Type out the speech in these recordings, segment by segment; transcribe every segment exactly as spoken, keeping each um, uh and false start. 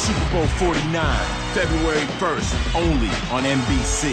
Super Bowl forty-nine, February first, only on N B C.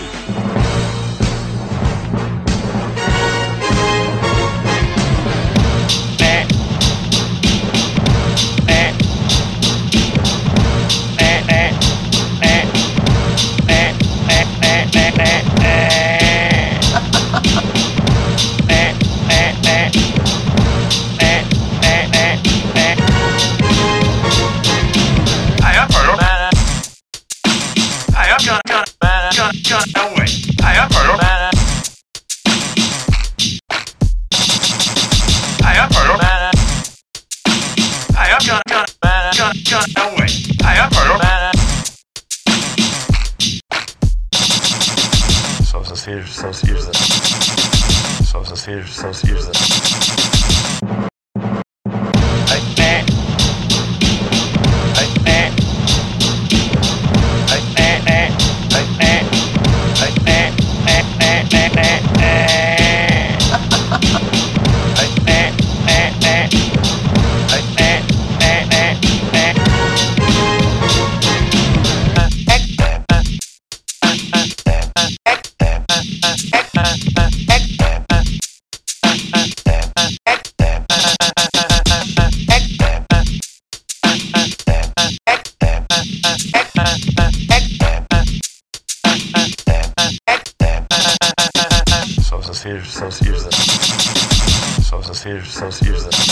Só se ser, só se usa. Só se ser, só se usa. Só se ser, só se usa. Só se ser, só se usa.